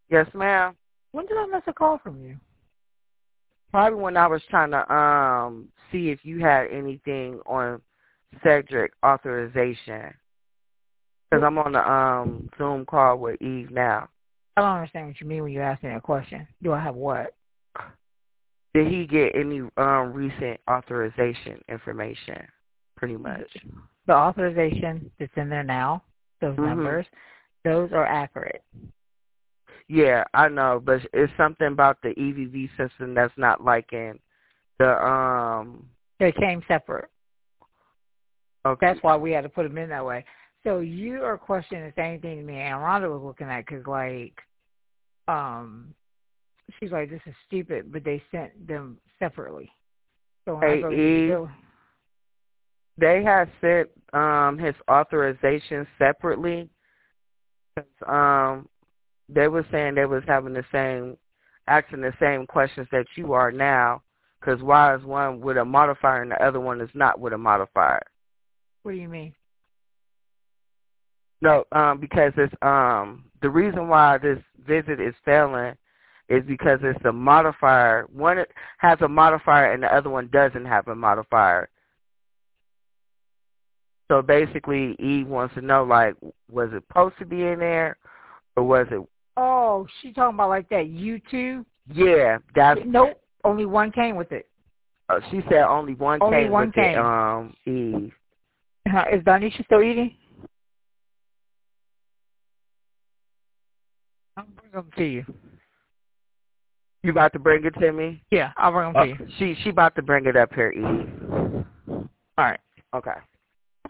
Yes, ma'am. When did I miss a call from you? Probably when I was trying to see if you had anything on Cedric authorization. Because I'm on the Zoom call with Eve now. I don't understand what you mean when you ask me that question. Do I have what? Did he get any recent authorization information? Pretty much. The authorization that's in there now, those numbers, those are accurate. Yeah, I know, but it's something about the EVV system that's not like in the They came separate. Okay. That's why we had to put them in that way. So you are questioning the same thing me and Rhonda was looking at because, like, she's like, this is stupid, but they sent them separately. So when I go to the bill, they have sent his authorization separately. They were saying they was having asking the same questions that you are now. Because why is one with a modifier and the other one is not with a modifier? What do you mean? No, because it's the reason why this visit is failing is because it's a modifier. One has a modifier and the other one doesn't have a modifier. So basically, Eve wants to know, like, was it supposed to be in there, or was it? Oh, she talking about like that U2? Yeah, that's. Nope, only one came with it. She said only one only came one with came. it. Eve. Is Donisha still eating? I'll bring them to you. You about to bring it to me? Yeah, I'll bring them to you. She about to bring it up here, Eve. All right. Okay.